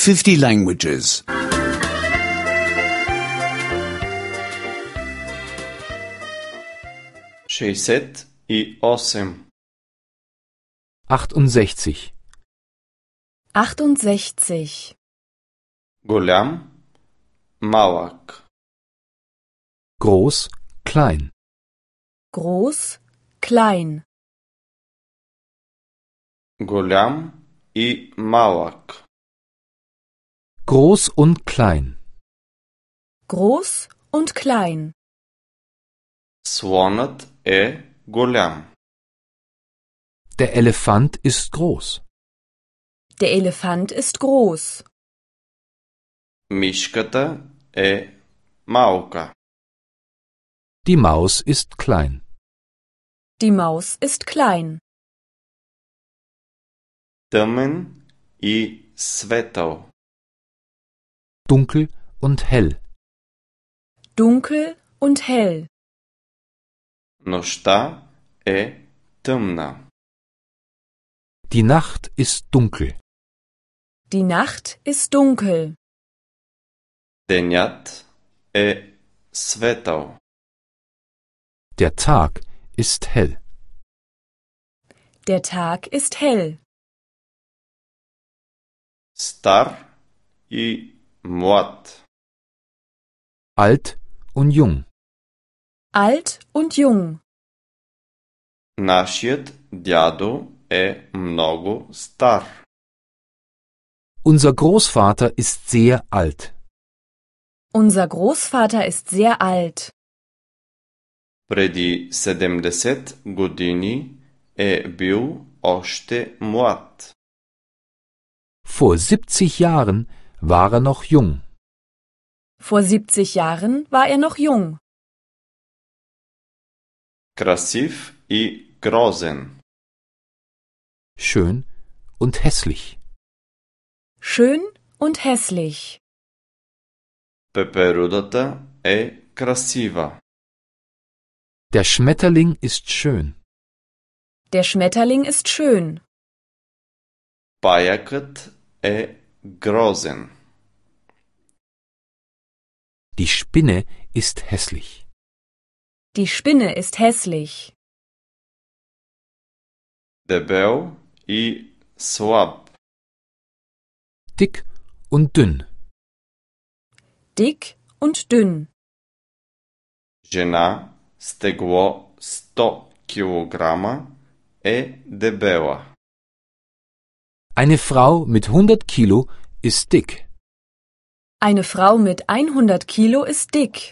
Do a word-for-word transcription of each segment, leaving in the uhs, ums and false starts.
fifty languages. шестьдесят и осем. achtundsechzig. achtundsechzig. Голям, малък. Groß, klein. Groß, klein. Голям и малък. Groß und klein. Groß und klein. Слонът е голям. Der Elefant ist groß. Der Elefant ist groß. Мишката е малка. Die Maus ist klein. Die Maus ist klein. Тъмен и светъл. Dunkel und hell. Dunkel und hell. Нощта е тъмна. Die Nacht ist dunkel. Die Nacht ist dunkel. Денят е светъл. Der Tag ist hell. Der Tag ist hell. Стар и млад. Alt und jung. Alt und jung. Нашият дядо е много стар. Unser Großvater ist sehr alt. Unser Großvater ist sehr alt. Преди седемдесет години е бил още млад. Vor siebzig Jahren war er noch jung. Vor siebzig Jahren war er noch jung. Красив и грозен. Schön und hässlich. Schön und hässlich. Пеперудата е красива. Der Schmetterling ist schön. Der Schmetterling ist schön. Паякът е грозен. Die Spinne ist hässlich. Die Spinne ist hässlich. Дебел и слаб. Dick und dünn. Dick und dünn. Жена с тегло сто килограма е дебела. Eine Frau mit hundert Kilo ist dick. Eine Frau mit hundert Kilo ist dick.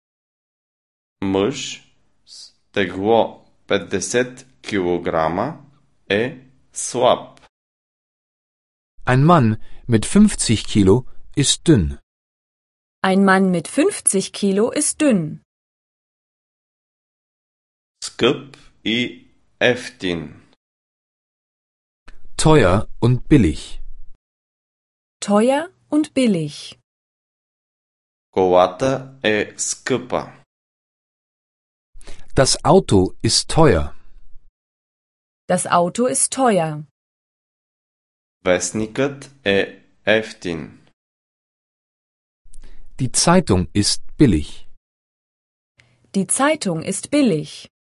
Мъж с тегло петдесет килограма е слаб. Ein Mann mit fünfzig Kilo ist dünn. Ein Mann mit fünfzig Kilo ist dünn. Скъп и ефтин. Teuer und billig. Teuer und billig. Колата е скъпа. Das Auto ist teuer. Das Auto ist teuer. Вестникът е ефтин. Die Zeitung ist billig. Die Zeitung ist billig.